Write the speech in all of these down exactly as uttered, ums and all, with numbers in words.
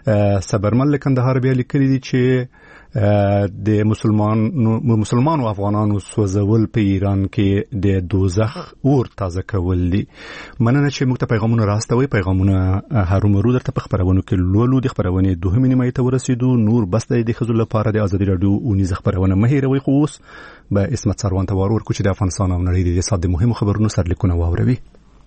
صبرمل کندهار بیا لیکلي دي چې د مسلمان مسلمانو افغانانو سوځول په ایران کې د دوزخ اور تازه کول دي. مننه چې موږ ته پیغامونه راستوي. پیغامونه هرومرو درته په خبرونو کې لولو. د خبرونه دوهمې نیمه ته ورسېدو. نور بس د خزل لپاره د ازادي رادیو اونیز خبرونه مه هیروي. خو اوس به اسمت سروان ته ورور کوچ د افغانستان او نړۍ د صاد مهمو خبرونو سرلیکونه واوروي.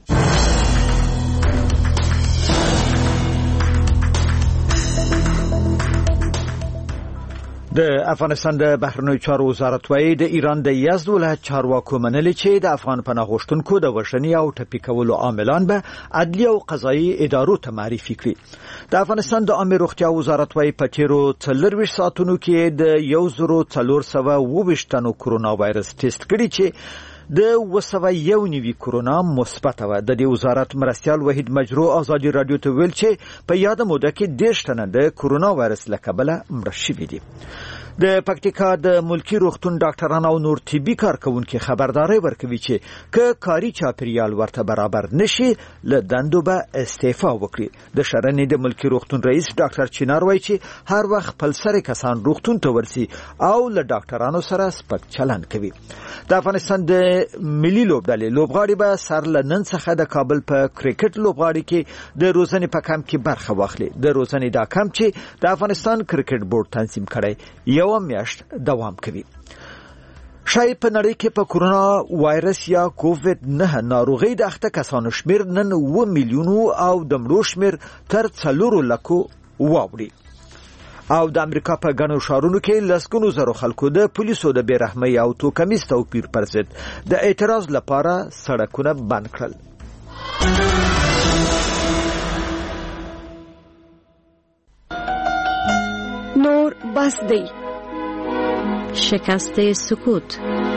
د افغانستان د بهرنیو چارو وزارت وايي د ایران د یزد ولایت چارواکو منلي چې د افغان پناه غوښتونکو د وژنې او ټپي کولو عاملان به عدلي او قضایي ادارو ته معرفي کړي. د افغانستان د عامه روغتیا وزارت وايي په تیرو څلورویشت ساعتونو کې د یو زرو څلور سوه اووه ویشت تنو کرونا وایرس ټیسټ کړي چې د وسوه یو نیوي کرونا مثبت و. د دې وزارت مرستیال وحید مجرو ازادي رادیو ته ویل چې په یاد موده کې دیرش تنه د کرونا وایرس له کبله مړه شوي دي. د پکتیکا د ملکی روغتون ډاکټران او نور طبي کارکونکو خبرداري ورکوي چې که کاري چاپیریال ورته برابر نشي له دندو به استعفا وکړي. د شرنې د ملکی روغتون رئیس ډاکټر چینار وایي چې هر وخت خپل سره کسان روغتون ته ورسي او له ډاکټرانو سره سپک چلند کوي. د افغانستان د ملي لوبډلې لوبغاړي به سر له نن څخه د کابل په کرکټ لوبغاړي کې د روزنې په کمپ کې برخه واخلي. د روزنې دا کمپ چې د افغانستان کرکټ بورډ تنظیم کړي یو میاشت دوام کوي. شاید په نړۍ کې په کرونا وایرس یا کووید نه ناروغي د اخته کسانو شمیر نن اوه میلیون او د مړو شمیر تر څلورو لکو واوړي. او د امریکا په ګڼو ښارونو کې لسګونو زرو خلکو د پولیسو د بیرحمۍ او توکمیز توپیر پر ضد د اعتراض لپاره سړکونه بند کړل. نور بس دی. شکست سکوت.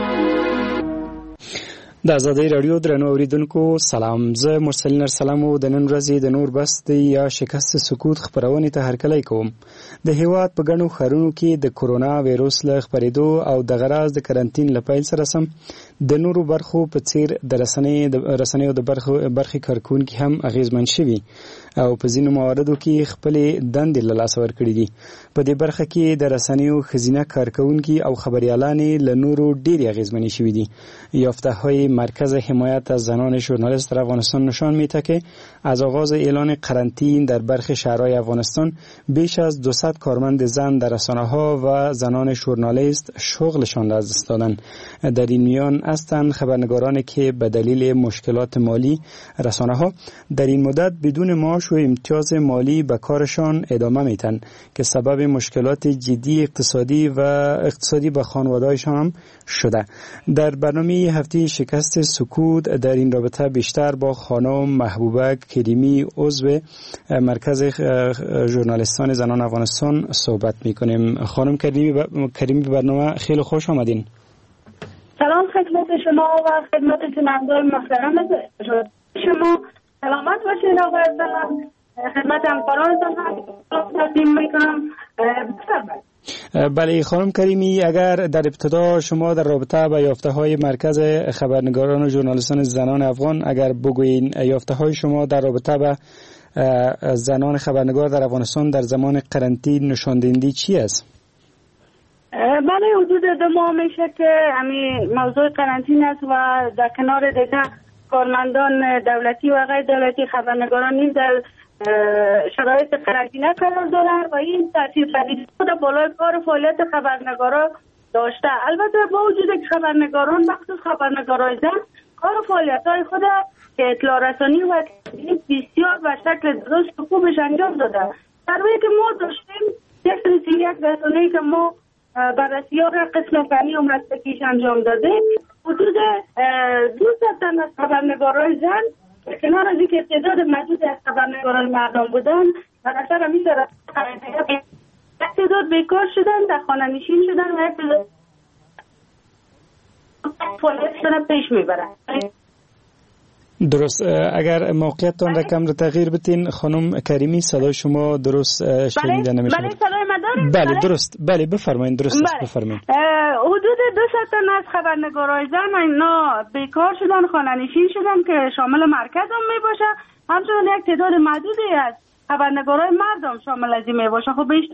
د ازادي رادیو درنو اوریدونکو سلام. زه مرسلین ارسلام او د نن ورځې د نور بس دی یا شکست سکوت خبرونه ته هرکلی کوم. د هیواد په ګڼو ښارونو کې د کرونا وایرس له خپرېدو او د غراز د کرنټین لپاره سره سم د نورو برخو په څیر د رسنۍ د رسنیو د برخو برخي کارکونکو هم اغیزمن شوي او په ځینو مواردو کې خپل دندې له لاسه ورکړي دي. په دې برخه کې د رسنیو خزینه کارکونکو او خبريالان له نورو ډیر اغیزمن شوي دي. یافته های مرکز حمایت از زنان ژورنالیست در افغانستان نشان میده که از آغاز اعلان قرنطینه در برخی شهرهای افغانستان بیش از دویست کارمند زن در رسانه‌ها و زنان ژورنالیست شغلشان را از دست دادند. در این میان هستند خبرنگارانی که به دلیل مشکلات مالی رسانه‌ها در این مدت بدون معاش و امتیاز مالی به کارشان ادامه میتن که سبب مشکلات جدی اقتصادی و اقتصادی به خانواده‌هایشان هم شده. در برنامه هفته شکست سکوت در این رابطه بیشتر با خانم محبوبه کریمی عضو مرکز ژورنالیستان زنان افغانستان صحبت میکنیم. خانم کریمی کریمی به برنامه خیلی خوش آمدین. سلام خدمت شما و خدمت شنوندگان محترم. شما سلامت باشید آقای عزیزم. خدمت همکارانتان هم تقدیم میکنم. بله خانم کریمی، اگر در ابتدا شما در رابطه با یافته های مرکز خبرنگاران و ژورنالیستان زنان افغان اگر بگویین یافته های شما در رابطه با زنان خبرنگار در افغانستان در زمان قرنطینه نشان دهنده چی است؟ بله حدود دو ماه میشه که همین موضوع قرنطینه است و در کنار دیگر کارمندان دولتی و غیر دولتی خبرنگاران نیز در شرایط قرنطینه قرار دارند و این تاثیر پذیری خود بالای کار فعالیت خبرنگاران داشته. البته با وجود که خبرنگاران مخصوص خبرنگارای زن کار و فعالیت‌های خود که اطلاع رسانی و بسیار به شکل درست و خوبش انجام داده. در واقع که ما داشتیم یک یک رسانه‌ای که ما بررسی‌ها را قسم فنی و مسلکیش انجام داده، حدود دویست تن از خبرنگارای زن کنار از اینکه تعداد محدود از خبرنگاران مردان بودن و اکثر همیشه تعداد بیکار شدن، در خانه نشین شدن و یک تعداد فعالیتشان پیش میبرن. درست. اگر موقعیتتان را کم رو تغییر بتین خانم کریمی، صدای شما درست شنیده نمیشه. بله صدای من دارید؟ بله درست. بله بفرمایید. درست است بفرمایید. حدود دویست تن از خبرنگارای زن اینا بیکار شدن، خانه نشین شدن که شامل مرکز هم می باشه. همچنین یک تعداد محدودی از خبرنگارای مردم شامل از این میباشه. خب بیشتر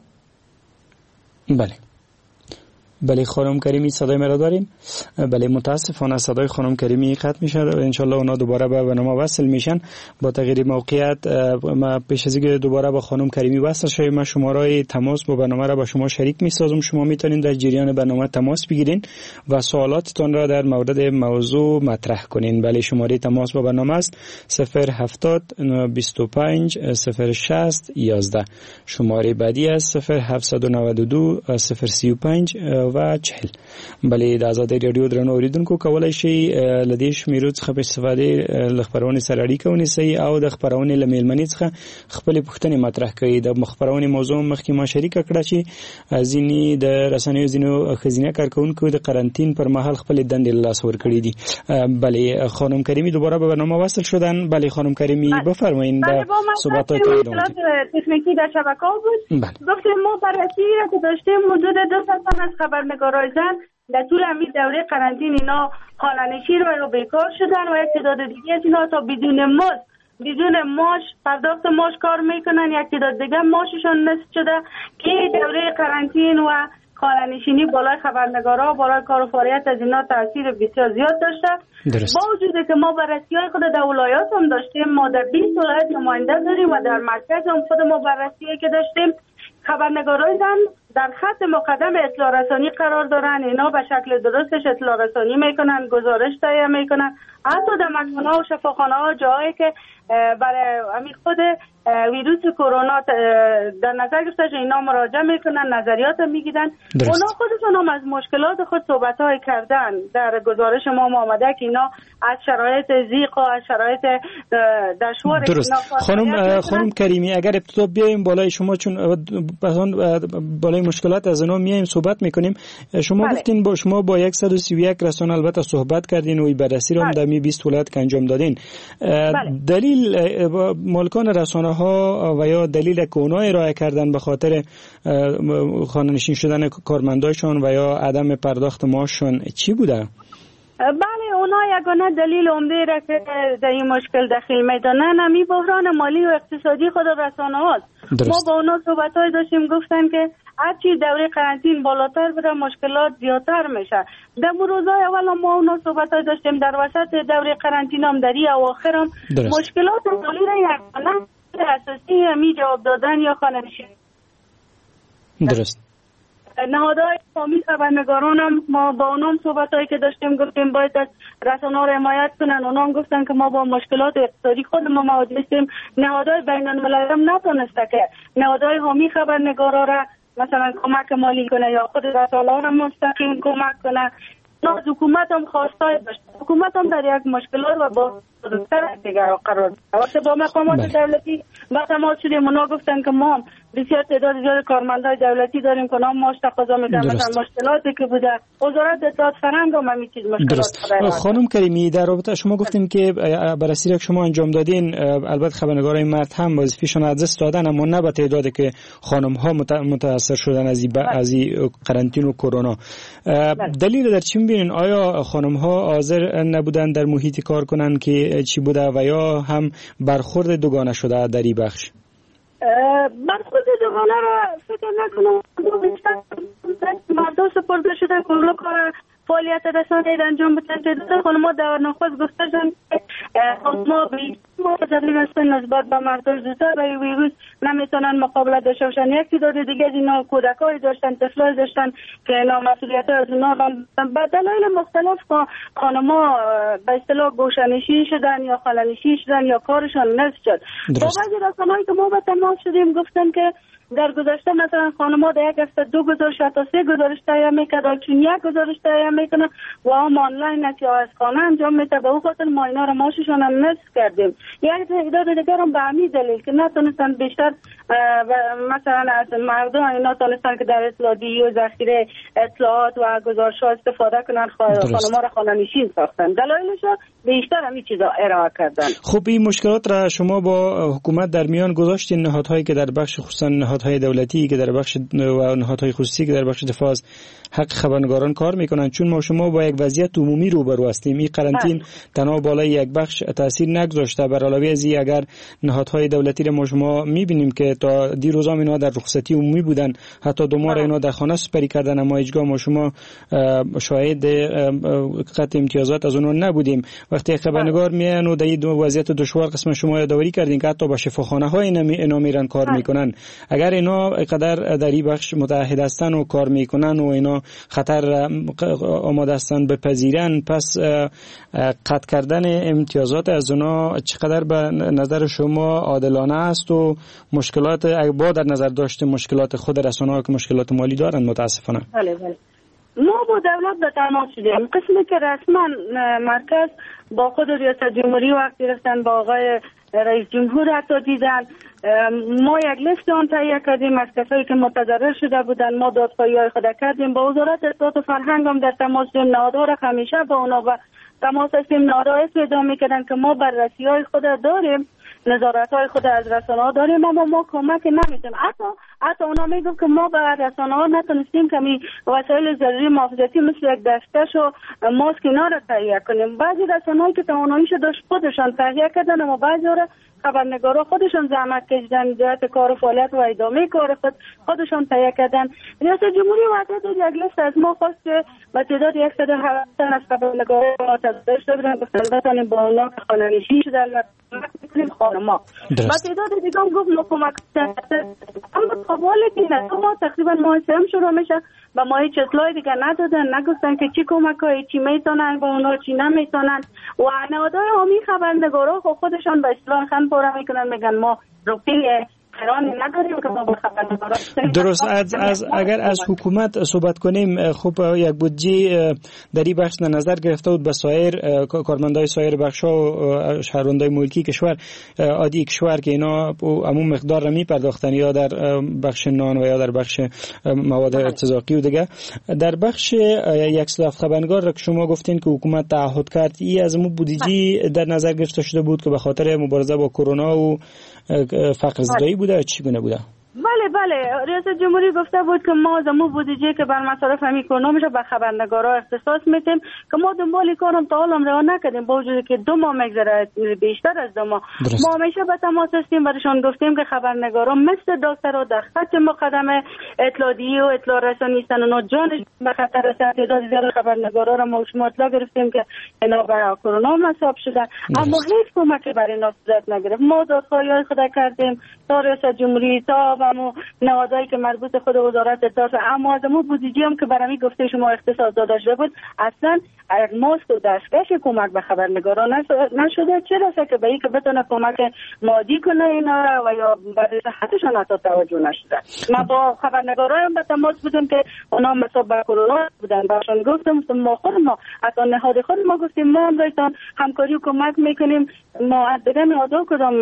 بله بله خانم کریمی صدای مرا داریم. بله متاسفانه صدای خانم کریمی قطع میشه. انشالله اونا دوباره به برنامه وصل میشن. با تغییر موقعیت ما پیش از اینکه دوباره با خانم کریمی وصل شویم ما شماره تماس با برنامه را با شما شریک میسازم. شما میتونین در جریان برنامه تماس بگیرین و سوالاتتون را در مورد موضوع مطرح کنین. بله شماره تماس با برنامه است صفر هفتاد بیست و پنج صفر شصت یازده. شماره بعدی است صفر هفتصد و نود و دو صفر سی و پنج و چهل. بله د آزادۍ رادیو درنو اوریدونکو کولای شي لدې شمیرو څخه په استفاده له خبرونې سره اړیکه ونیسئ او د خبرونې له میلمنې څخه خپل پوښتنې مطرح کړئ. د خبرونې موضوع مخکې ما شریکه کړه چې ځینې د رسنیو ځینو ښځینه کارکونکو د قرنطین پر مهال خپل دندې له لاسه ورکړې دي. بله خانم کریمی دوباره به برنامه وصل شدن. بله خانم کریمی بفرمایید در صحبت‌های تکنیکی در شبکه بود. گفتیم ما بررسی را که داشتیم حدود دو صد از خبرنگارای زن در طول همین دوره قرنطین اینا خانه‌نشین و بیکار شدن و یک تعداد دیگه از اینا تا بدون مزد بدون معاش پرداخت معاش کار میکنن. یک تعداد دیگه معاششون نصف شده که دوره قرنطین و خانه‌نشینی بالای خبرنگارا بالای کار و فعالیت از اینا تاثیر بسیار زیاد داشته. با وجودی که ما بررسی‌های خود در ولایات هم داشتیم، ما در بیست ولایت نماینده داریم و در مرکز هم خود ما بررسی‌هایی که داشتیم خبرنگارای زن در خط مقدم اطلاع رسانی قرار دارن. اینا به شکل درستش اطلاع رسانی میکنن، گزارش تهیه میکنن، حتی در مکان‌ها و شفاخانه‌ها جایی که برای همین خود ویروس کرونا در نظر گرفته شده اینا مراجعه میکنن، نظریات میگیرن. اونا خودشون هم از مشکلات خود صحبت‌های کردن. در گزارش ما آمده که اینا از شرایط ضیق و از شرایط دشوار درست. خانم خانم کریمی اگر ابتدا بیایم بالای شما چون بالای مشکلات از اونا میایم صحبت میکنیم. شما بله. گفتین با شما با صد و سی و یک رسانه البته صحبت کردین و بررسی رو هم در می بیست ولایت که انجام دادین. بله. دلیل مالکان رسانه ها و یا دلیل که اونا ارائه کردن به خاطر خانه‌نشین شدن کارمندایشون و یا عدم پرداخت معاششون چی بوده؟ بله اونا یگانه دلیل عمده را که در این مشکل دخیل میدانن همین بحران مالی و اقتصادی خود رسانه هاست. ما با اونا صحبت‌های داشتیم گفتن که هرچی دوره قرنطین بالاتر بره مشکلات زیادتر میشه. در روزهای اول ما اونا صحبت‌های داشتیم در وسط دوره قرنطین هم در اواخر هم مشکلات مالی را یگانه اساسی همی جواب دادن یا خانه‌نشینی. درست. نهادهای حامی خبرنگاران هم ما با اونام صحبتایی که داشتیم گفتیم باید از رسانه‌ها رو حمایت کنن. اونام گفتن که ما با مشکلات اقتصادی خود ما مواجه هستیم. نهادهای بین‌المللی هم نتونسته که نهادهای حامی خبرنگارا را مثلا کمک مالی کنه یا خود رسانه‌ها را مستقیم کمک کنه. از حکومت هم خواستای داشت. حکومت هم در یک مشکلات و با بزرگتر دیگر قرار داشت. با مقامات دولتی با تماس شدیم اونا گفتن که ما بسیار تعداد زیاد کارمندای دولتی داریم که نام ماش تقاضا میکنن. مثلا مشکلاتی که بوده وزارت اطلاعات فرهنگ هم همین چیز مشکلات. خانم کریمی در رابطه شما گفتیم که بررسی را که شما انجام دادین البته خبرنگارای مرد هم وظیفه‌شون از دست دادن اما نه به تعدادی که خانم ها متاثر شدن از از قرنطین و کرونا. دلیل در چی میبینین؟ آیا خانم ها حاضر نبودن در محیطی کار کنن که چی بوده و یا هم برخورد دوگانه شده در این بخش؟ برخورد دوگانه را فکر نکنم. مردم سپرده شده کلو کار فعالیت رسانه‌ای انجام بدن. تعداد خانم‌ها در نخست گفتن که ما به متضرر هستن نسبت به مردم زودتر به ویروس نمیتونن مقابله داشته باشن. یک تعداد دیگه از اینا کودکایی داشتن، طفلای داشتن که اینا مسئولیت از اونا به دلایل مختلف خانم‌ها به اصطلاح گوشه‌نشین شدن یا خاله‌نشین شدن یا کارشان نصف شد. با بعضی رسانه‌هایی که ما به تماس شدیم گفتن که در گذشته مثلا خانم‌ها در یک هفته دو گزارش تا سه گزارش تهیه می‌کردن، چون یک گزارش تهیه می‌کنن و هم آنلاین است یا از خانه انجام می‌ده. به اون خاطر ما اینا رو معاششون هم نصف کردیم. یک تعداد دیگر هم به همین دلیل که نتونستن بیشتر مثلا از مردم اینا تونستن که در اطلاعی و ذخیره اطلاعات و گزارش‌ها استفاده کنن، خانم‌ها رو خانه‌نشین ساختن. دلایلش بیشتر همین چیزا ارائه کردن. خب این مشکلات را شما با حکومت در میان گذاشتین، نهادهایی که در بخش خصوصا نهادهای دولتی که در بخش و نهادهای خصوصی که در بخش دفاع از حق خبرنگاران کار میکنن، چون ما شما با یک وضعیت عمومی روبرو هستیم. این قرنطین تنها بالای یک بخش تاثیر نگذاشته، برعلاوه از این اگر نهادهای دولتی را ما شما میبینیم که تا دیروزا اینا در رخصتی عمومی بودن، حتی دو ماه اینا در خانه سپری کردن، اما هیچگاه ما شما شاهد قطع امتیازات از اونها نبودیم. وقتی خبرنگار میان و در این وضعیت دشوار قسم شما یادآوری کردین که حتی با شفاخانه های اینا میرن کار میکنن، اگر اینا قدر در این بخش متحد هستن و کار میکنن و اینا خطر آماده هستن بپذیرن، پس قطع کردن امتیازات از اونا چقدر به نظر شما عادلانه است و مشکلات با در نظر داشته مشکلات خود رسانه‌ها که مشکلات مالی دارن متاسفانه؟ بله بله ما با دولت به تماس شدیم. قسمی که رسما مرکز با خود ریاست جمهوری وقت گرفتن، با آقای رئیس جمهور حتی دیدن، ما یک لیست آن تهیه کردیم از کسایی که متضرر شده بودن. ما دادخواهی های خود کردیم، با وزارت اطلاعات و فرهنگ هم در تماس شدیم. نهادها را همیشه با اونا و تماس هستیم. نهادها ادعا میکردن که ما بررسی های خود داریم، نظارت های خود از رسانه ها داریم، اما ما کمک نمیتیم. حتی حتی اونا میگن که ما به رسانه ها نتونستیم کمی وسایل ضروری محافظتی مثل یک دستکش و ماسک اینا را تهیه کنیم. بعضی رسانه هایی که تواناییش داشت خودشان تهیه کردن، اما بعضی را خبرنگارا خودشان زحمت کشیدن، جهت کار و فعالیت و ادامه کار خود خودشان تهیه کردن. ریاست جمهوری وقت یک لیست از ما خواست که به تعداد صد و هفتاد تن از خبرنگارا ما تضرر شده بودن، گفتن بتانیم با اونا که خانه‌نشین شدن و کمک می‌کنیم خانم‌ها. به تعداد دیگه هم گفت ما کمک کردن، اما قباله که نه ما تقریبا ماه سوم شروع میشه و ما هیچ اطلاعی دیگه ندادن، نگفتن که چی کمک‌های چی میتونن با اونا چی نمیتونن. و نهادهای عمومی خبرنگارا خودشان به اصطلاح خن پاره میکنن، میگن ما روپیه قرار نداریم که ما با خبرنگارا. درست. از, از اگر از حکومت صحبت کنیم، خب یک بودجه در این بخش نظر گرفته بود به سایر کارمندای سایر بخش‌ها و شهروندای ملکی کشور عادی کشور که اینا عموم مقدار را میپرداختن، یا در بخش نان و یا در بخش مواد ارتزاقی و دیگه. در بخش یک صف خبرنگار را که شما گفتین که حکومت تعهد کرد، این از مو بودجه در نظر گرفته شده بود که به خاطر مبارزه با کرونا و فقر زدایی بوده، چی گونه بوده؟ بله بله ریاست جمهوری گفته بود که ما زمو بودجه که بر مصارف اکنومیش به خبرنگارا اختصاص میدیم که ما دنبال کارم تا حالا راه نکردیم، با وجودی که دو ماه میگذره، بیشتر از دو ماه. ما همیشه به تماس هستیم، برشان گفتیم که خبرنگارا مثل دکترها در خط مقدم اطلاعی و اطلاع رسانی هستن، اونا جانش به خطر است. تعداد زیاد خبرنگارا را ما شما اطلاع گرفتیم که اینا برای کرونا مصاب شدن، اما هیچ کمکی برای اینا صورت نگرفت. ما دادخواهی خود کردیم تا ریاست جمهوری، تا و نهادهایی که مربوط خود وزارت اطلاعات، اما از مو بودجه هم که برای گفته شما اختصاص داده شده بود، اصلا ماسک و دستکش کمک به خبرنگاران نشده. چرا که به این که بتونه کمک مادی کنه اینا و یا برای صحتشان حتی توجه نشده. ما با خبرنگاران به تماس بودیم که اونا مصاب به کرونا بودن، برشان گفتم ما خود ما حتی نهاد خود ما گفتیم ما هم داشتن همکاری و کمک میکنیم. ما از دیگه نهادها کدام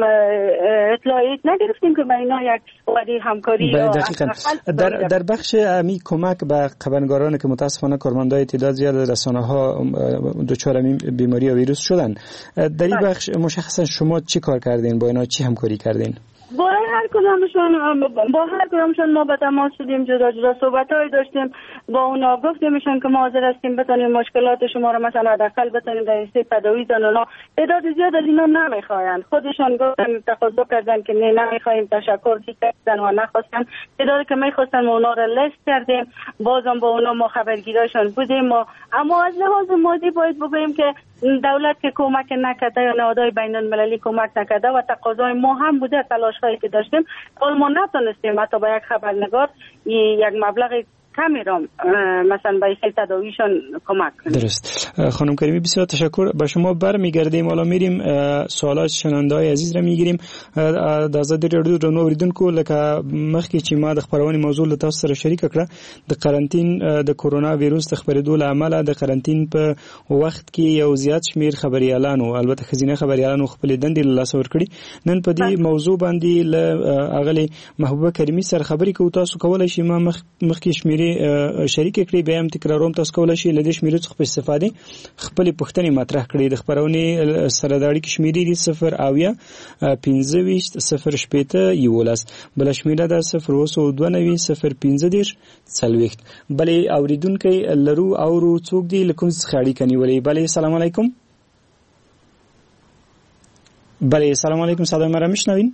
اطلاعیت نگرفتیم که به اینا یک وعده همکاری در در بخش امی کمک به خبرنگاران که متاسفانه کارمندای تعداد زیاد رسانه‌ها دچار بیماری و ویروس شدن، در این بخش مشخصا شما چی کار کردین؟ با اینا چی همکاری کردین؟ با هر کدامشون با هر کدامشون ما به تماس شدیم، جدا جدا صحبت‌های داشتیم با اونا، گفتیمشون که ما حاضر هستیم بتونیم مشکلات شما رو مثلا حداقل بتونیم در این تداوی دادن. اونا تعداد زیاد از اینا نمیخواین، خودشون گفتن تقاضا کردن که نه نمیخوایم، تشکر کردن و نخواستن. تعدادی که میخواستن ما اونا رو لیست کردیم، بازم با اونا ما خبرگیراشون بودیم ما. اما از لحاظ مادی باید بگوییم که دولت که کمک نکرده یا نهادهای بین المللی کمک نکرده و تقاضای ما هم بوده، تلاش‌هایی که داشتیم، اول ما نتونستیم حتی با یک خبرنگار یک مبلغ کمی را مثلا به این تداویشان کمک کنیم. درست. خانم کریمی بسیار تشکر. به شما برمیگردیم، حالا میریم سوالات شنونده‌های عزیز را میگیریم. د آزادي رادیو درنو اوریدونکو لکه مخکې چې ما د خبرونې موضوع له تاسو سره شریک کړه، د قرنټین د کورونا وایروس د خبرېدو له امله د قرنټین په وخت کې یو زیات شمیر خبريالانو، البته خزینه خبريالانو خپل دندې له لاس ورکړي. نن په دې موضوع باندې له اغلی محبوبه کریمی سره خبرې کوو. تاسو کولای شئ ما مخ مخکې شمیر شریک کړئ، بیا هم تکراروم، تاسو کولای شئ له دې شمیرو څخه په استفاده خپل پوښتنې مطرح کړئ. د خبرونې سره د اړیکې شمیرې دي صفر اویا پنځه ویشت صفر شپېته یولس، بل شمیره ده صفر اوه سوه دوه نوي صفر پنځه دېرش څلوېښت. بلې اوریدونکي لرو اورو څوک دی له کوم څخه اړیکه نیولې؟ بلې سلام علیکم. بله سلام علیکم صدای مرا میشنوین؟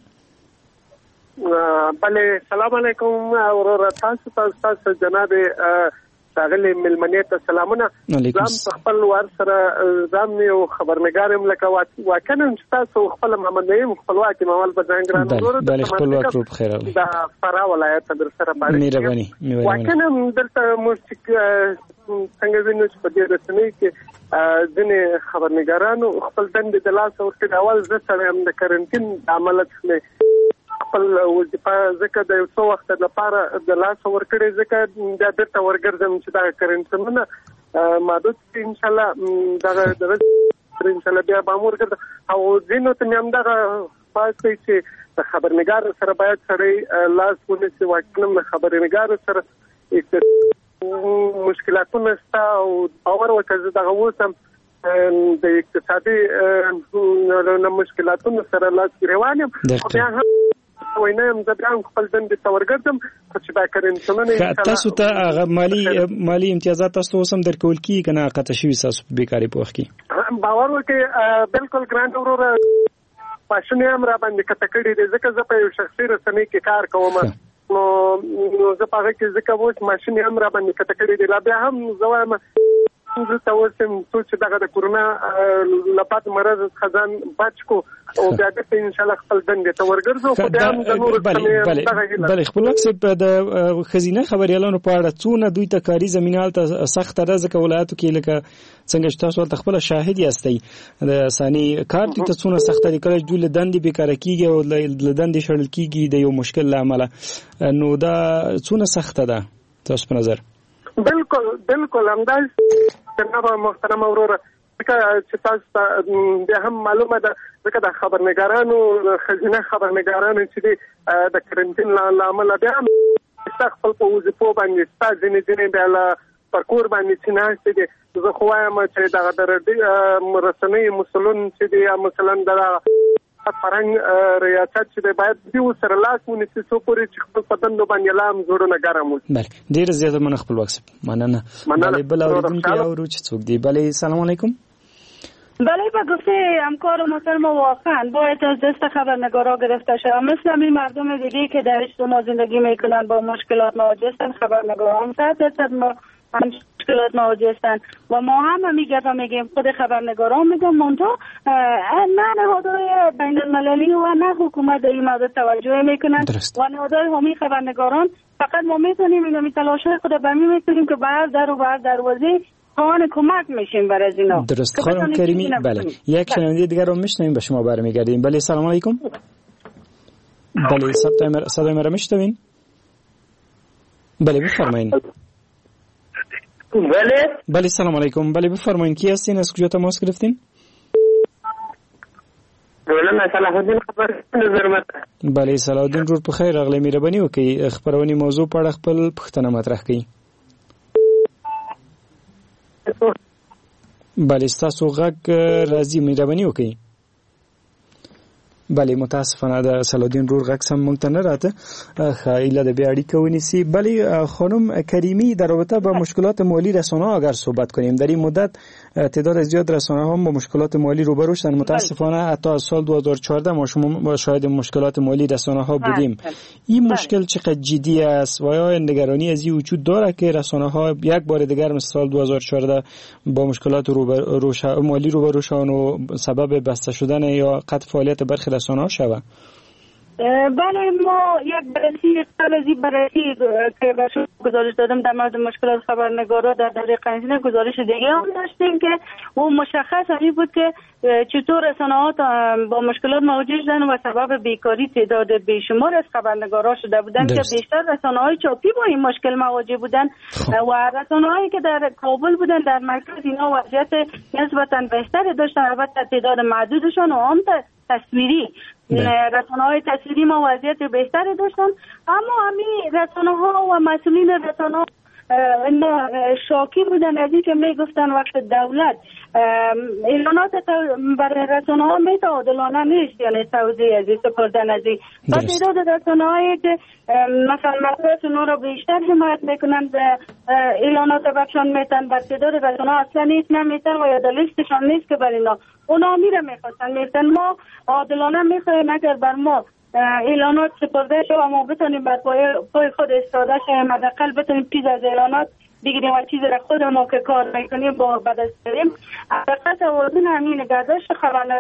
بله سلام علیکم اورور تاسو تاسو جناب ښاغلي ملمنې ته سلامونه. زم خپل ور سره زم یو خبرنګارم لکه واکنه تاسو خپل محمدیم خپلواکي مول په ځانګړو ورو بله خپلواک رو بخیر اغلی دا فرا ولایت در سره باندې مهرباني واکنه دلته موسیق څنګه وینو چې په دې رسنۍ کې ځینې خبرنګارانو خپل دندې د لاس ورکړي. اول زه سره هم د کرنټین عمل څخه خپل وظیفه ځکه د یو څو وخت لپاره د لاس ورکړي ځکه د دته ورګرځم چې دا کرنټینونه محدود ان شاء الله دا د ان شاء الله بیا به امور ګرځي او ځینو ته هم دا پاتې چې د خبرنګار سره باید سره لاس ونیسي. واکنه خبرنګار سره مشکلاتونه شته او باور وکړه دا اوسم د اقتصادي مشکلاتونو سره لاس روان یم. بیا هم وینم د بانک خپل دندې تورګردم چې دا کرنټونه تاسو ته هغه مالی مالی امتیازات تاسو هم درکول کی کنه قطع شوی تاسو په بیکاری په وخت کې باور وکړئ بالکل ګرانټ ورور پښنه هم را باندې کته کړی دی ځکه زه په یو شخصي رسنۍ کې کار کوم نو زه په هغه کې ځکه وځ ماشين هم را باندې کته کړی دی. لا بیا هم زوام زه تاسو هم سوچ دغه د کورونا لپاره مرز خزان بچکو او بیا د ان شاء الله خپل دندې ته ورګرځو خو بیا هم د نور بله بله خپل وخت د خزینه خبريالانو په اړه څونه دوی ته کاری زمينه ته سخت رزق ولایتو کې لکه څنګه تاسو ته خپل شاهد یاستئ د ثاني کار دوی ته څونه سخت لري کله دوی له دندې بیکاره کیږي او له دندې شړل کیږي د یو مشکل لامل نو دا څونه سخت ده تاسو په نظر؟ بالکل بالکل همداز جناب محترم اورور چې تاسو به هم معلومه ده ځکه د خبرنګارانو خزینه خبرنګارانو چې د کرنټین لامل بیا هم خپل په وظیفو باندې ستاسو ځینې ځینې د پرکور باندې چې نه دي زه خو وایم چې دا د رسنۍ مسلون چې دی مثلا د فرنګ ریاست چې باید دیو سره لاس ونیسي څو پورې چې خپل پدن باندې لام جوړونه ګرام وي. بله ډیر زیاته من خپل وخت مننه. بله بل اوریدونکو اورو چې څوک دی. بله سلام علیکم. بله با گفته همکار محترم واقعا باید از دست خبرنگارا گرفته شد مثل همین مردم دیگه که در اجتماع زندگی میکنن با مشکلات مواجه هستن خبرنگارا هم صد درصد ما هم مشکلات مواجه هستن و ما هم میگم میگیم خود خبرنگاران میگم منتها نه نهادهای بین المللی و نه حکومت در این مورد توجه میکنن و نهادهای حامی خبرنگاران فقط ما میتونیم اینو تلاشای خود به می میکنیم که بر در و بر دروازه خواهان کمک میشیم برای از اینا. درست خانم کریمی. بله یک شنونده دیگر رو میشنویم به شما برمیگردیم. بله سلام علیکم. بله صدای مرا میشنوین؟ بله بفرمایید. بله بله سلام علیکم. بله بفرمایید کی هستین از کجا تماس گرفتین؟ مولانا صلاح الدین خبر نظر. بله صلاح الدین جوړ په خیر اغلی مهرباني وکړئ خبرونی موضوع په اړه خپل پوښتنه مطرح کړئ. بله ستاسو غږ راځي مهرباني وکړئ. بله متاسفانه د سلادین رور غږ سم مونږ ته نه راته خیلی د بیا اړیکه ونیسي. بله خانم کریمی در رابطه با مشکلات مالی رسانه‌ها اگر صحبت کنیم در این مدت تعداد زیاد رسانه‌ها با مشکلات مالی روبرو شدن متاسفانه حتی از سال دو هزار و چهارده ما شما شاهد مشکلات مالی رسانه‌ها بودیم. این مشکل چقدر جدی است و آیا نگرانی از این وجود داره که رسانه‌ها یک بار دیگر مثل سال دو هزار و چهارده با مشکلات روبرو مالی روبرو شدن و سبب بسته شدن یا قطع فعالیت برخی رسانه‌ها شود؟ بله ما یک بررسی قبل از این بررسی که به شما گزارش دادم در مورد مشکلات خبرنگارا در دوره قرنطینه گزارش دیگه هم داشتیم که اون مشخص همین بود که چطور رسانه‌ها با مشکلات مواجه شدن و سبب بیکاری تعداد بیشمار از خبرنگارا شده بودن که بیشتر رسانه‌های چاپی با این مشکل مواجه بودن و رسانه‌هایی که در کابل بودن در مرکز اینا وضعیت نسبتاً بهتری داشتن البته تعداد معدودشون و هم تصویری رسانه‌های تصویری ما وضعیت بهتری داشتن اما همین رسانه‌ها و مسئولین رسانه‌ها اینا شاکی بودن از اینکه میگفتن وقت دولت اعلانات برای رسانه ها متعادلانه نیست، یعنی توزیع از این سپردن از این و تعداد رسانه هایی که مثلا مطبوعات اونها را بیشتر حمایت میکنند اعلانات بخشان میتن، بر تعداد رسانه ها اصلا نیست نمیتن و یا لیستشان نیست که بر اینا اونا میره میخواستن میتن. ما عادلانه میخوایم اگر بر ما اعلانات سپرده شد و ما بتونیم بر پای خود استاده شویم، حداقل بتونیم چیز از اعلانات بگیریم و چیز را خود ما که کار میکنیم با بدست بریم حداقل توازن همین نگهداشت خبرنگار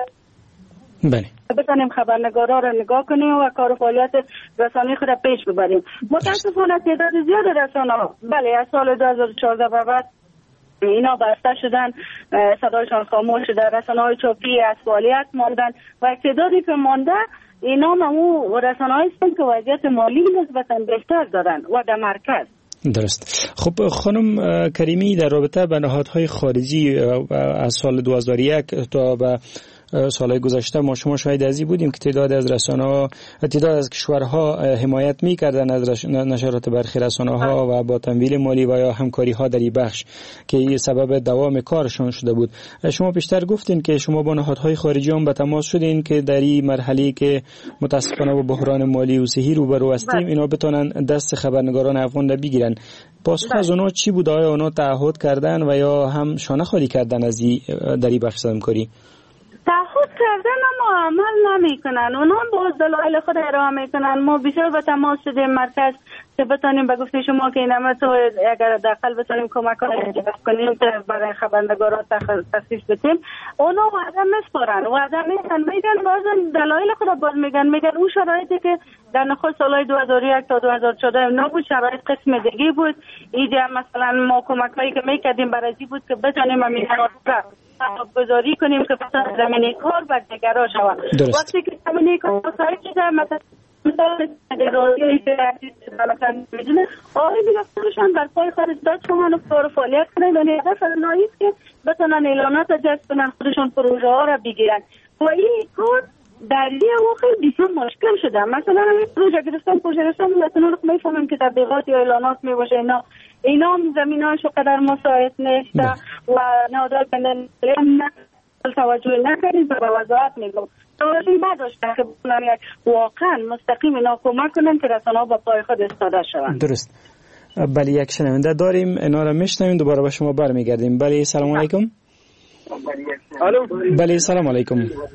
بله بتونیم خبرنگارا را نگاه کنیم و کار فعالیت رسانه‌ای خود را پیش ببریم. متاسفانه تعداد زیاد رسانه‌ها بله از سال دو هزار و چهارده به بعد اینا بسته شدن، صدایشان خاموش شده، رسانه‌های چاپی از فعالیت ماندن و تعدادی که مانده اینا همون رسانه‌هایی هستند که وضعیت مالی نسبتاً بهتر دارن و در مرکز. درست. خب خانم کریمی در رابطه با نهادهای خارجی از سال دو هزار و یک تا به سالهای گذشته ما شما شاهد ازی بودیم که تعداد از رسانه‌ها تعداد از کشورها حمایت می‌کردند از نشرات برخی رسانه‌ها و با تمویل مالی و یا همکاری‌ها در این بخش که این سبب دوام کارشان شده بود. شما بیشتر گفتین که شما با نهادهای خارجی هم به تماس شدین که در این مرحله که متاسفانه با بحران مالی و صحی روبرو هستیم اینا بتونن دست خبرنگاران افغان را بگیرن. پاسخ از اونا چی بود؟ آیا اونا تعهد کردن و یا هم شانه خالی کردن از این در این بخش همکاری؟ تعهد کردن اما عمل نمی کنن، اونا با دلایل خود ارائه میکنن. ما بیشتر به تماس شدیم مرکز که بتونیم به گفته شما که این همه تو اگر داخل بتونیم کمک کنیم که برای خبرنگارا تخصیص بدیم اونا وعده میسپارن وعده میکنن میگن بازم دلایل خود باز میگن میگن اون شرایطی که در نخست سالهای دو هزار و یک تا دو هزار و چهارده نبود شرایط قسم دیگه بود. اینجا مثلا ما کمکایی که میکردیم برای این بود که بتونیم همین گذاری کنیم که مثلا زمینه کار بر دیگرها شود. وقتی که زمینه کار سایت شده مثلا مثلا راضی که مثلا میدونه آقای دیگرشان در پای خارج داد شما رو کار فعالیت کنن و هدف نایست که بتونن اعلانات جذب کنن خودشون پروژه ها را بگیرن و این کار در یه واقع بسیار مشکل شده. مثلا پروژه گرفتن پروژه گرفتن مثلا رو میفهمیم که تبلیغات یا اعلانات میباشه اینا اینا هم زمینه‌هاشو قدر مساعد نیست و نهادهای بین‌المللی توجه نکردیم و به وضاحت میگم توجه نداشتن که بتونن واقعا مستقیم اینا کمک کنن که رسانه‌ها با پای خود ایستاده شوند. درست. بله یک شنونده داریم اینا رو میشنویم دوباره به شما برمیگردیم. بله سلام علیکم. الو بله سلام علیکم.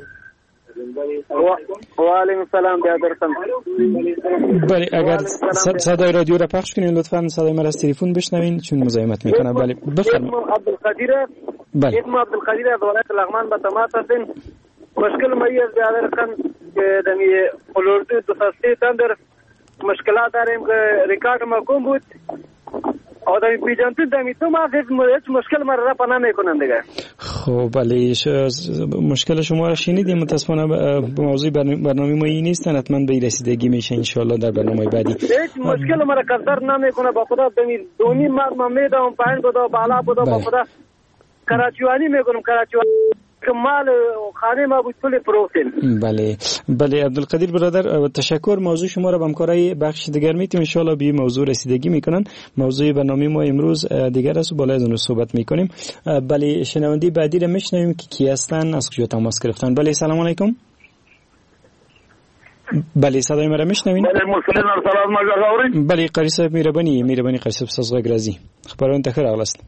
و علیکم سلام برادرتان. بله اگر صدای رادیو را پخش کنین لطفاً صدای من از تلفن بشنوین چون مزاحمت میکنه. بله بفرمایید. اسم عبدالقدیر بله اسم عبدالقدیر از ولایت لغمان به تماس هستیم. مشکل ما یه برادرتان که دمی اولوردو دو فصلی تندر مشکلات داریم که ریکارد محکوم بود او دمی پیجانتون دمی تو ما هیچ مشکل ما را پناه میکنن دیگه. خب بله مشکل شما را شنیدیم متاسفانه به موضوع برنامه ما این نیستن حتما به رسیدگی میشه ان شاء الله در برنامه بعدی. هیچ مشکل ما را قدر نمیکنه با خدا دمی دونی ما میدم پایین بده بالا بده با خدا کراچیوانی میکنم کراچیوانی کمال خانه ما بود کلی پروتین. بله بله عبدالقدیر برادر تشکر. موضوع شما را به همکارای بخش دیگر میتیم ان شاء الله به موضوع رسیدگی میکنن. موضوع برنامه ما امروز دیگر است و بالا از اون صحبت میکنیم. بله شنونده بعدی را میشنویم که کی هستن از کجا تماس گرفتن. بله سلام علیکم. بله صدای مرا میشنوین؟ بله مسلمان سلام مجازاورین. بله قاری صاحب مهربانی مهربانی قاری صاحب ساز غرازی خبرون تخیر اغلست.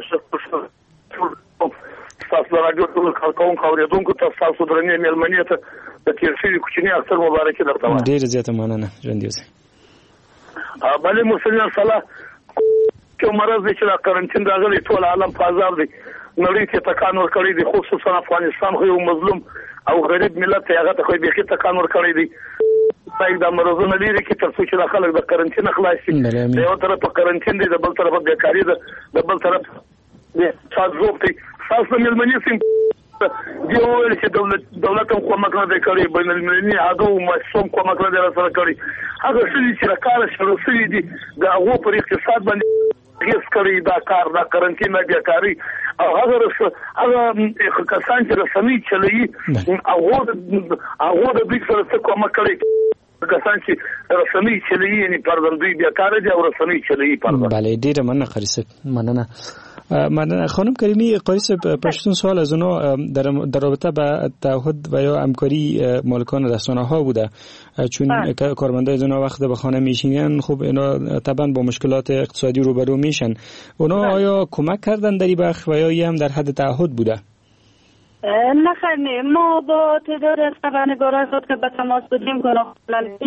تاسو راډیو ټول خلکو خوریدونکو تاسو درنې ملمنې ته د تیر شوي کوچنی اکثر مبارکي درته وایم. ډیر زیاته مننه ژوند اوسئ. بله مسلمان صلاح کوم مرض چې د قرنټین راغلی ټول عالم په عذاب دی نړۍ ته تکان ورکړی دی خصوصا افغانستان خو یو مظلوم او غریب ملت هغه ته خو به تکان ورکړی دی. پای دا مرزونه لري چې تر څو چې د خلک د قرنټین خلاص شي د یو طرف په قرنټین دی د بل طرف بیکاری ده د بل طرف د څاڅوب دی تاسو ملمنې سیم دی ویل چې دولت دولت هم کومک نه کوي بین المللي هغه مشوم کومک نه سره کوي هغه چې راکاره شروع شوی دی د هغه پر اقتصاد باندې هیڅ کوي دا کار دا قرنټین بیکاری او هغه هغه کسان چې رسمي چلوي هغه هغه د بیت سره کومک کوي کسان چې رسمي چلی یعنی پروندوی بیا کار دي او رسمي چلی پروند. بله ډیره مننه قاری صاحب، مننه. مننه خانم کریمی. قاری صاحب پشتون سوال از اونا در در رابطه با تعهد و یا همکاری مالکان رسانه ها بوده، چون کارمندای از اونا وقت به خانه میشینن خب اینا طبعا با مشکلات اقتصادی روبرو میشن. اونا آیا کمک کردن در این بخش و یا هم در حد تعهد بوده؟ نه خیلی، ما با تعداد از خبرنگاران خود که به تماس بودیم گناه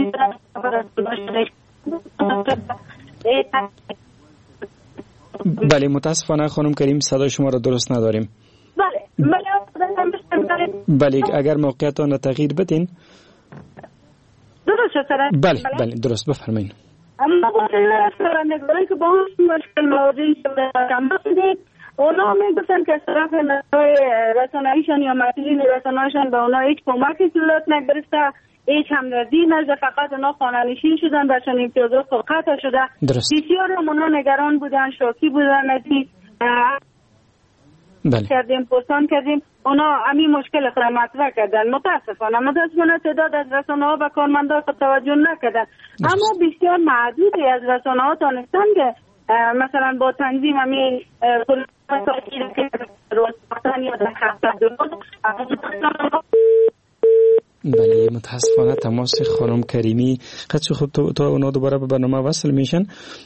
بله متاسفانه خانم کریم صدای شما را درست نداریم. بله بله بله اگر موقعیتان را تغییر بدین. درست شد. بله بله درست بفرمایید. اما با تعداد از خبرنگاران که با مشکل مواردی تماس بودیم اونا میگفتن که از طرف رسانه‌ایشان یا مسئولین رسانه‌ایشان به اونا هیچ کمکی صورت نگرفته، هیچ همدردی نشده، فقط اونا خانه‌نشین شدن و چون امتیازات قطع شده. بسیار اونا نگران بودن، شوکی بودن از این بله. کردیم پستان کردیم، اونا همین مشکل خود مطرح کردن. متاسفانه متاسفانه تعداد از رسانه‌ها و کارمندان خود توجه نکردن، اما بسیار معدودی از رسانه‌ها تانستن که مثلا با تنظیم همین مسائلی که روزانه یا در هفته بله متاسفانه تماس خانم کریمی قطع خب تا, تا اونا دوباره به برنامه وصل میشن.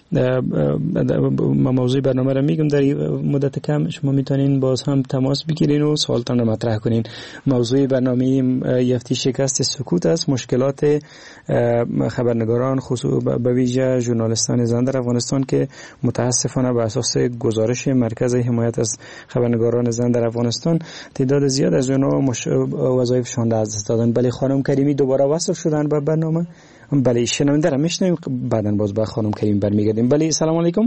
ما موضوع برنامه را میگم در مدت کم شما میتونین باز هم تماس بگیرین و سوالتان را مطرح کنین. موضوع برنامه یفتی شکست سکوت است، مشکلات خبرنگاران خصوص به ویژه ژورنالیستان زنده در افغانستان که متاسفانه بر اساس گزارش مرکز حمایت از خبرنگاران زنده در افغانستان تعداد زیاد از اونها مش... وظایفشان از دست دادن. بله خانم کریمی دوباره وصل شدن به برنامه. بله شنونده را میشنویم، بعداً باز به خانم کریم برمیگردیم. بله سلام علیکم.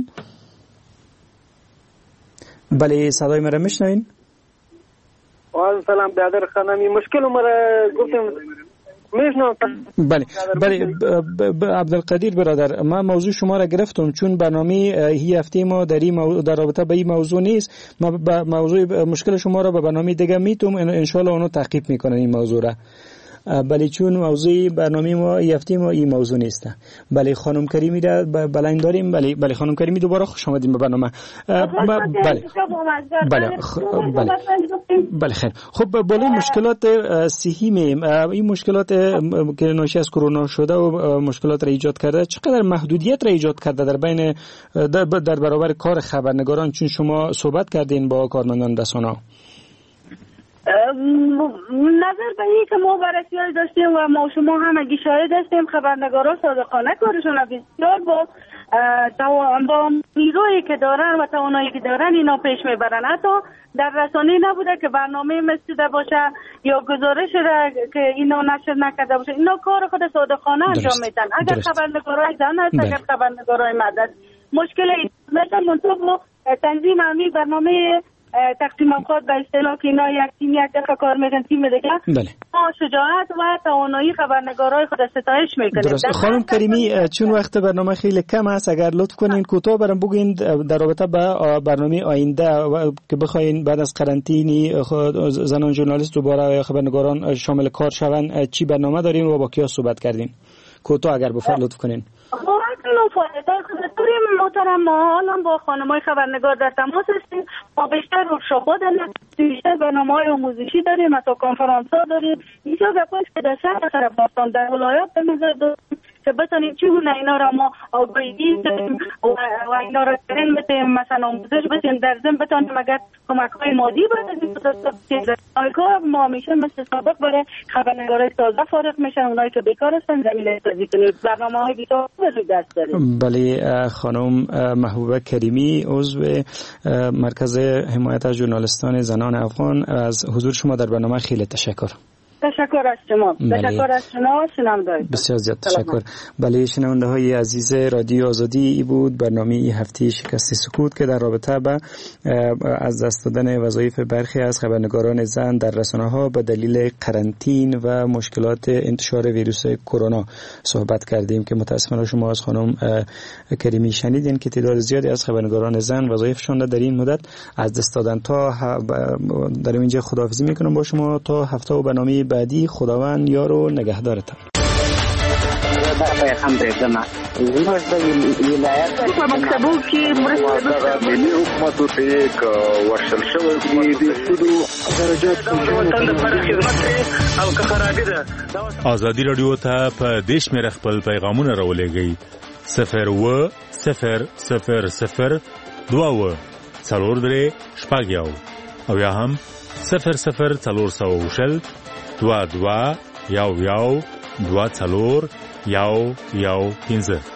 بله صدای مرا میشنوین؟ و سلام برادر خانمی، مشکل مرا گفتم میشنوم. بله بله عبدالقدیر برادر، من موضوع شما را گرفتم چون برنامه هی هفته ما در این مو... در رابطه به این موضوع نیست. ما با موضوع مشکل شما را به برنامه دیگه میتونم ان شاء الله اونو تعقیب میکنن این موضوع را. بله چون موضوع برنامه ما یفتی ما این موضوع نیست. بله خانم کریمی را بلند داریم. بله بله خانم کریمی دوباره خوش آمدید به برنامه. بله بله بله بله خیر. خب بالای مشکلات صحی می این مشکلات که ناشی از کرونا شده و مشکلات را ایجاد کرده چقدر محدودیت را ایجاد کرده در بین در, در برابر کار خبرنگاران، چون شما صحبت کردین با کارمندان رسانه؟ نظر به این که ما بررسی داشتیم و ما شما هم اگه شاهد هستیم خبرنگاران صادقانه کارشون بسیار با با نیرویی که دارن و توانایی که دارن اینا پیش میبرن. حتی در رسانه نبوده که برنامه مسئوده باشه یا گزارش را که اینا نشر نکرده باشه، اینا کار خود صادقانه انجام میدن. اگر خبرنگارای زن هست، اگر خبرنگارای مرد هست، مشکل این مثلا منطقه تنظیم همین برنامه تقسیم اوقات به اصطلاح که اینا یک تیم یک دفعه کار میکنن، تیم دیگه بله ما شجاعت و توانایی خبرنگارای خود ستایش میکنیم. درست. خانم کریمی چون وقت برنامه خیلی کم است اگر لطف کنین کوتاه برام بگین در رابطه با برنامه آینده که بخواین بعد از قرنطینه زنان ژورنالیست دوباره خبرنگاران شامل کار شوند چی برنامه دارین و با کیا صحبت کردین؟ کوتاه اگر بفرمایید لطف کنین. محترم ما الان با خانمای خبرنگار در تماس هستیم. ما بیشتر ورکشاپ‌ها داریم، بیشتر برنامه‌های آموزشی داریم، حتی کنفرانس‌ها داریم. اینجا گپاست که در شهر خرابستان در ولایات به نظر داریم که بتونیم چگونه اینا را ما آگاهی بدیم و اینا را ترین بدیم، مثلا آموزش بدیم، در ضمن بتونیم اگر کمک‌های مادی بدیم. آگاه ما همیشه مثل سابق برای خبرنگارای تازه فارغ میشن، اونایی که بیکار هستن زمینه سازی کنیم، برنامه‌های بیشتر روی دست داریم. بله خانم محبوبه کریمی عضو مرکز حمایت از ژورنالیستان زنان افغان، از حضور شما در برنامه خیلی تشکر. تشکر از شما. تشکر از شما شنونده. بسیار زیاد تشکر. بله شنونده های عزیز رادیو آزادی، ای بود برنامه هفته شکست سکوت که در رابطه با از دست دادن وظایف برخی از خبرنگاران زن در رسانه ها به دلیل قرنطینه و مشکلات انتشار ویروس کرونا صحبت کردیم که متاسفانه شما از خانم کریمی شنیدین که تعداد زیادی از خبرنگاران زن وظایفشان در این مدت از دست دادن. تا در اینجا خداحافظی میکنم با شما تا هفته و برنامه بعدی. خداوند یار و نگهدارتان. دا پیغام دی زما زموږ د ولایت په مکتبو کې مرسته ملي حکومتو ته یک ورشل شوی دی د سودو درجات د وطن لپاره خدمت او که خرابې ده. ازادي رادیو ته په دیش مې خپل پیغامونه راولېږئ صفر و صفر صفر صفر دوا و څلور درې شپږ یو او یا هم صفر صفر څلور سوه وشل دوا دوا یو یو دوا څلور یو یو پنځه.